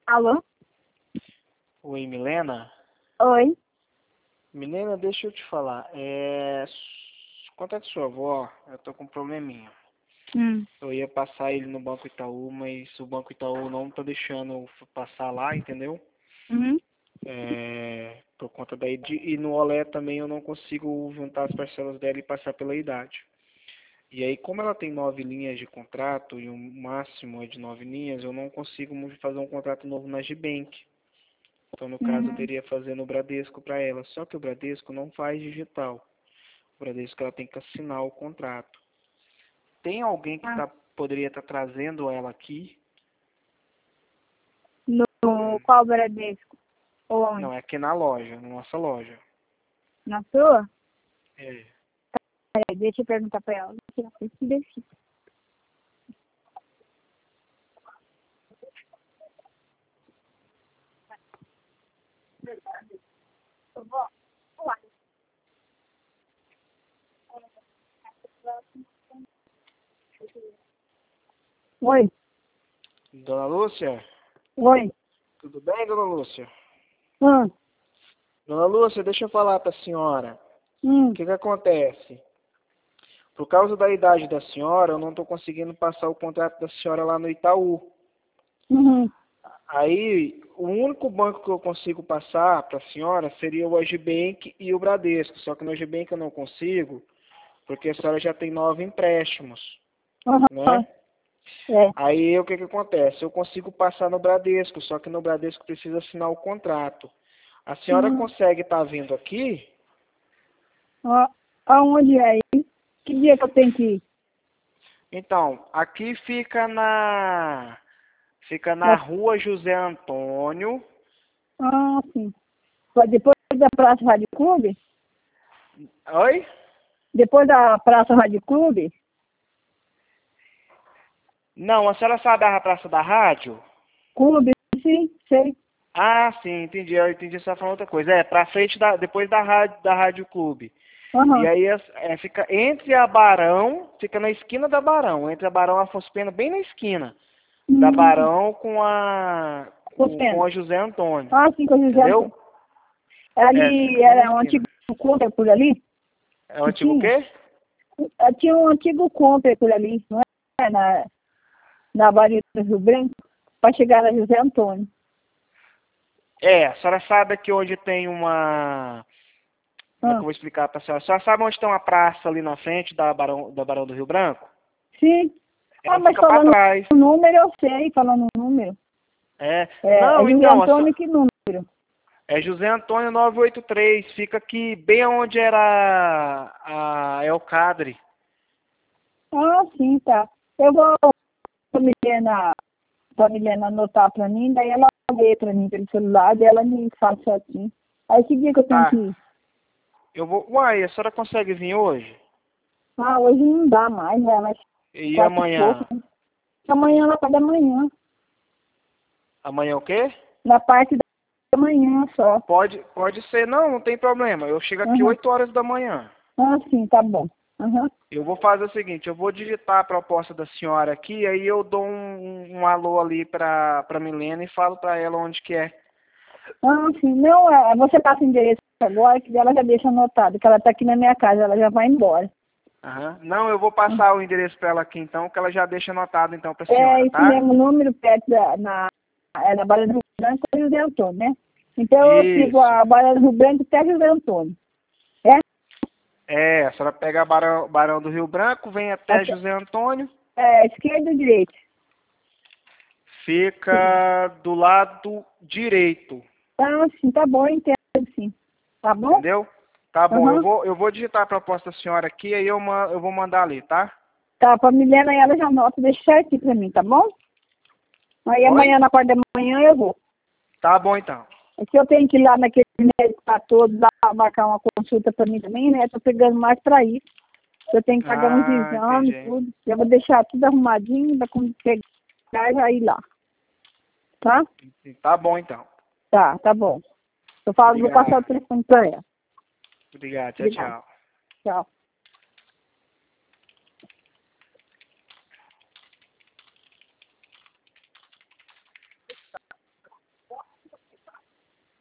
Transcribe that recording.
Alô? Oi, Milena? Oi? Milena, deixa eu te falar. Quanto é de sua avó, eu tô com um probleminha. Hum. Eu ia passar ele no Banco Itaú, mas o Banco Itaú não tá deixando eu passar lá, entendeu? Uhum. Por conta daí e no Olé também eu não consigo juntar as parcelas dela e passar pela idade. E aí, como ela tem 9 linhas de contrato e o máximo é de 9 linhas, eu não consigo fazer um contrato novo na Gibank. Então, no caso, eu Uhum. teria que fazer no Bradesco para ela. Só que o Bradesco não faz digital. O Bradesco ela tem que assinar o contrato. Tem alguém que Ah, poderia estar trazendo ela aqui? no qual Bradesco? Não, Onde? é aqui na loja, na nossa loja. Na sua? É. Peraí, deixa eu perguntar pra ela. Deixa. Oi? Dona Lúcia? Oi? Tudo bem, Dona Lúcia? Hum. Dona Lúcia, deixa eu falar para a senhora. O Hum. que acontece? Por causa da idade da senhora, eu não estou conseguindo passar o contrato da senhora lá no Itaú. Uhum. Aí, o único banco que eu consigo passar para a senhora seria o Agibank e o Bradesco. Só que no Agibank eu não consigo, porque a senhora já tem 9 empréstimos, Uhum. né? É. Aí, o que acontece? Eu consigo passar no Bradesco, só que no Bradesco precisa assinar o contrato. A senhora Uhum. consegue estar vindo aqui? Ó, aonde é aí? Que dia que eu tenho que ir? Então, aqui fica na Na... rua José Antônio. Ah, sim. Depois da Praça Rádio Clube? Oi? Depois da Praça Rádio Clube? Não, a senhora sabe a Praça da Rádio? Clube, sim, sei. Ah, sim, entendi. Eu entendi só falando outra coisa. Pra frente depois da Rádio Clube. E Aham. aí fica entre a Barão, fica na esquina da Barão, entre a Barão e Afonso Pena, bem na esquina da Hum. Barão com Suspendo. a José Antônio. Ah, sim, coisa de Entendeu? Antônio. Fica Ali bem na era um antigo esquina. Cooper por ali? É o Que antigo tinha? quê? Tinha um antigo Cooper por ali, não é? Na Barra do Rio Branco, para chegar na José Antônio. A senhora sabe aqui onde tem uma. Como é que Ah, eu vou explicar pra senhora? A senhora sabe onde tem uma praça ali na frente da Barão do Rio Branco? sim. Ah, Ela mas fica pra falando trás. o número, eu sei, falando o número. É. É Não, José então, Antônio, que número? é José Antônio 983. Fica aqui bem onde era a Elcadre. Ah, sim, tá. Eu vou pra Milena anotar pra mim, daí ela lê pra mim pelo celular, daí ela me fala certinho. Aí que dia que eu tenho que Tá. ir? Eu vou. Uai, a senhora consegue vir hoje? Ah, hoje não dá mais, né? Mas E 4 e pouco, amanhã? né? Amanhã na parte da manhã. Amanhã o quê? Na parte da manhã só. Pode ser, não tem problema. Eu chego aqui Aham. 8 horas da manhã. Ah, sim, tá bom. Aham. Eu vou fazer o seguinte, eu vou digitar a proposta da senhora aqui, aí eu dou um alô ali pra Milena e falo pra ela onde que é. Ah, sim. Não, você passa o endereço agora, que ela já deixa anotado, que ela tá aqui na minha casa, ela já vai embora. Aham. Não, eu vou passar o endereço pra ela aqui então, que ela já deixa anotado então pra É senhora, esse tá? mesmo número perto na Barra do Rio Branco e José Antônio, né? Então eu sigo Isso. a Barra do Rio Branco até José Antônio. É? A senhora pega a Barão do Rio Branco, vem até José Antônio, Esquerda ou direita? fica do lado direito, Ah, sim, tá bom, entendo sim. Tá bom? entendeu? Tá bom, eu Aham. vou, eu vou digitar a proposta da senhora aqui, aí eu vou mandar ali, tá? Tá, pra Milena ela já anota, deixa certinho pra mim, tá bom? Aí Oi? amanhã na parte da manhã eu vou. Tá bom então. É que eu tenho que ir lá naquele médico pra todos, lá marcar uma consulta pra mim também, né? Tô pegando mais pra isso. Eu tenho que pagar uns Ah, exames, entendi. tudo. Eu vou deixar tudo arrumadinho pra quando pegar já ir lá. Tá? Tá bom então. Tá bom. Eu falo, vou passar o Obrigado. telefone pra ela. Obrigado. Tchau, Obrigada. tchau. Tchau.